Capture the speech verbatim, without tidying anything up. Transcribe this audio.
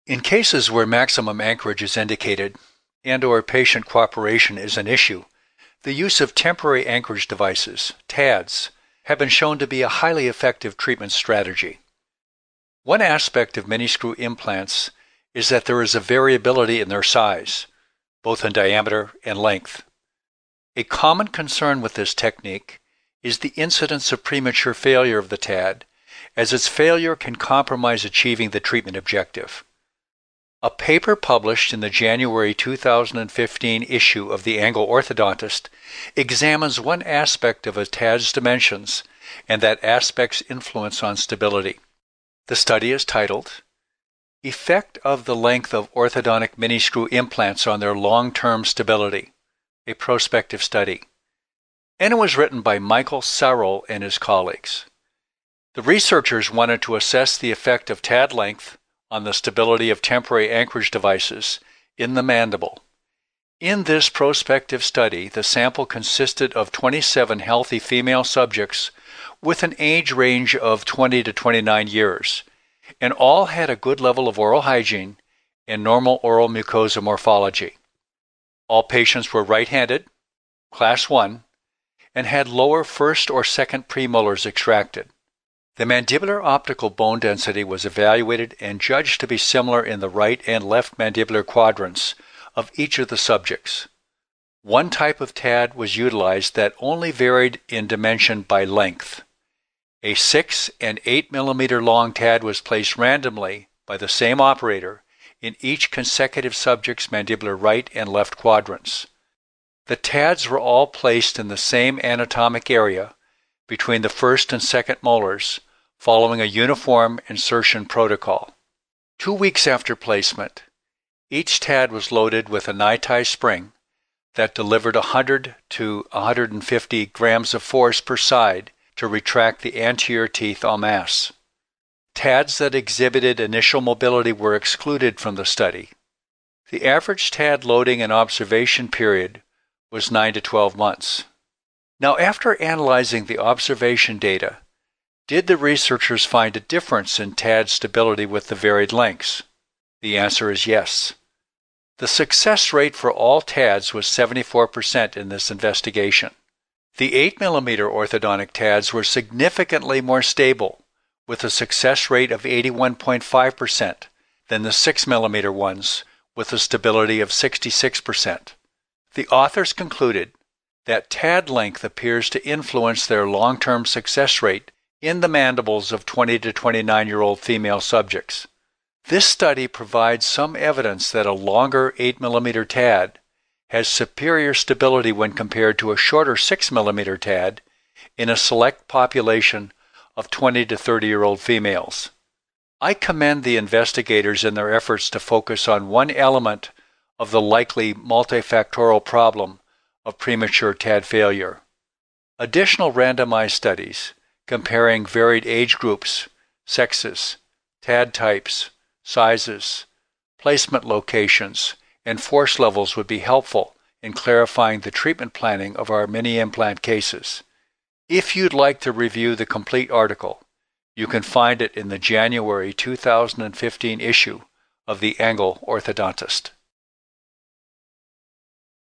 In cases where maximum anchorage is indicated and or patient cooperation is an issue, the use of temporary anchorage devices, T A Ds, have been shown to be a highly effective treatment strategy. One aspect of mini-screw implants is that there is a variability in their size, both in diameter and length. A common concern with this technique is the incidence of premature failure of the T A D, as its failure can compromise achieving the treatment objective. A paper published in the January two thousand fifteen issue of the Angle Orthodontist examines one aspect of a T A D's dimensions and that aspect's influence on stability. The study is titled, Effect of the Length of Orthodontic Mini-Screw Implants on Their Long-Term Stability, a prospective study, and it was written by Michael Sarol and his colleagues. The researchers wanted to assess the effect of T A D length on the stability of temporary anchorage devices in the mandible. In this prospective study, the sample consisted of twenty-seven healthy female subjects with an age range of twenty to twenty-nine years, and all had a good level of oral hygiene and normal oral mucosa morphology. All patients were right-handed, class one, and had lower first or second premolars extracted. The mandibular optical bone density was evaluated and judged to be similar in the right and left mandibular quadrants of each of the subjects. One type of T A D was utilized that only varied in dimension by length. A six and eight millimeter long T A D was placed randomly by the same operator in each consecutive subject's mandibular right and left quadrants. The T A Ds were all placed in the same anatomic area between the first and second molars, following a uniform insertion protocol. Two weeks after placement, each T A D was loaded with a Nitai spring that delivered one hundred to one hundred fifty grams of force per side to retract the anterior teeth en masse. T A Ds that exhibited initial mobility were excluded from the study. The average T A D loading and observation period was nine to twelve months. Now, after analyzing the observation data, did the researchers find a difference in T A D stability with the varied lengths? The answer is yes. The success rate for all T A Ds was seventy-four percent in this investigation. The eight millimeter orthodontic T A Ds were significantly more stable, with a success rate of eighty-one point five percent than the six millimeter ones, with a stability of sixty-six percent. The authors concluded that T A D length appears to influence their long-term success rate in the mandibles of twenty to twenty-nine-year-old female subjects. This study provides some evidence that a longer eight millimeter T A D has superior stability when compared to a shorter six millimeter T A D in a select population of twenty to thirty-year-old females. I commend the investigators in their efforts to focus on one element of the likely multifactorial problem of premature T A D failure. Additional randomized studies comparing varied age groups, sexes, T A D types, sizes, placement locations, and force levels would be helpful in clarifying the treatment planning of our mini-implant cases. If you'd like to review the complete article, you can find it in the January two thousand fifteen issue of the Angle Orthodontist.